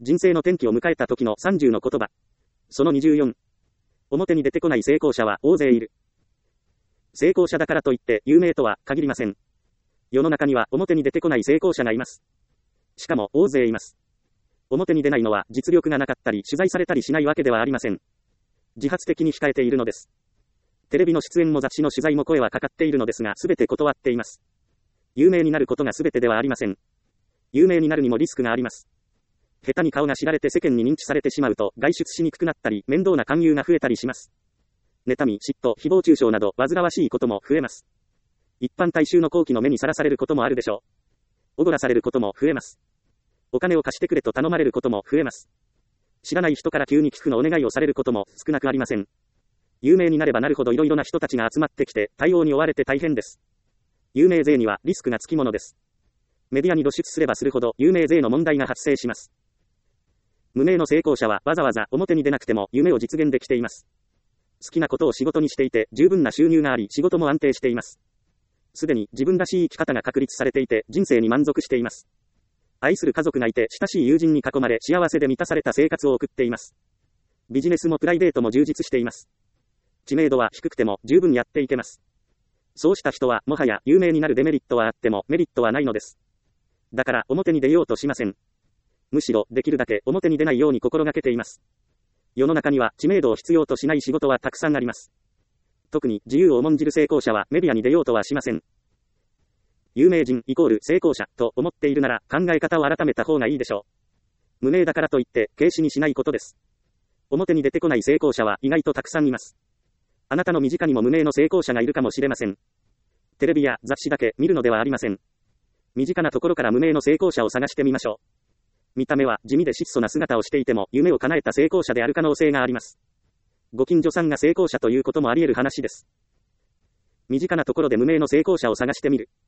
人生の転機を迎えた時の30の言葉。その24。表に出てこない成功者は大勢いる。成功者だからといって有名とは限りません。世の中には表に出てこない成功者がいます。しかも大勢います。表に出ないのは実力がなかったり取材されたりしないわけではありません。自発的に控えているのです。テレビの出演も雑誌の取材も声はかかっているのですが全て断っています。有名になることが全てではありません。有名になるにもリスクがあります。下手に顔が知られて世間に認知されてしまうと外出しにくくなったり面倒な勧誘が増えたりします。妬み、嫉妬、誹謗中傷など煩わしいことも増えます。一般大衆の好奇の目にさらされることもあるでしょう。おごらされることも増えます。お金を貸してくれと頼まれることも増えます。知らない人から急に寄付のお願いをされることも少なくありません。有名になればなるほどいろいろな人たちが集まってきて対応に追われて大変です。有名税にはリスクがつきものです。メディアに露出すればするほど有名税の問題が発生します。無名の成功者はわざわざ表に出なくても夢を実現できています。好きなことを仕事にしていて十分な収入があり仕事も安定しています。すでに自分らしい生き方が確立されていて人生に満足しています。愛する家族がいて親しい友人に囲まれ幸せで満たされた生活を送っています。ビジネスもプライベートも充実しています。知名度は低くても十分やっていけます。そうした人はもはや有名になるデメリットはあってもメリットはないのです。だから表に出ようとしません。むしろできるだけ表に出ないように心がけています。世の中には知名度を必要としない仕事はたくさんあります。特に自由を重んじる成功者はメディアに出ようとはしません。有名人イコール成功者と思っているなら考え方を改めた方がいいでしょう。無名だからといって軽視にしないことです。表に出てこない成功者は意外とたくさんいます。あなたの身近にも無名の成功者がいるかもしれません。テレビや雑誌だけ見るのではありません。身近なところから無名の成功者を探してみましょう。見た目は地味で質素な姿をしていても夢を叶えた成功者である可能性があります。ご近所さんが成功者ということもあり得る話です。身近なところで無名の成功者を探してみる。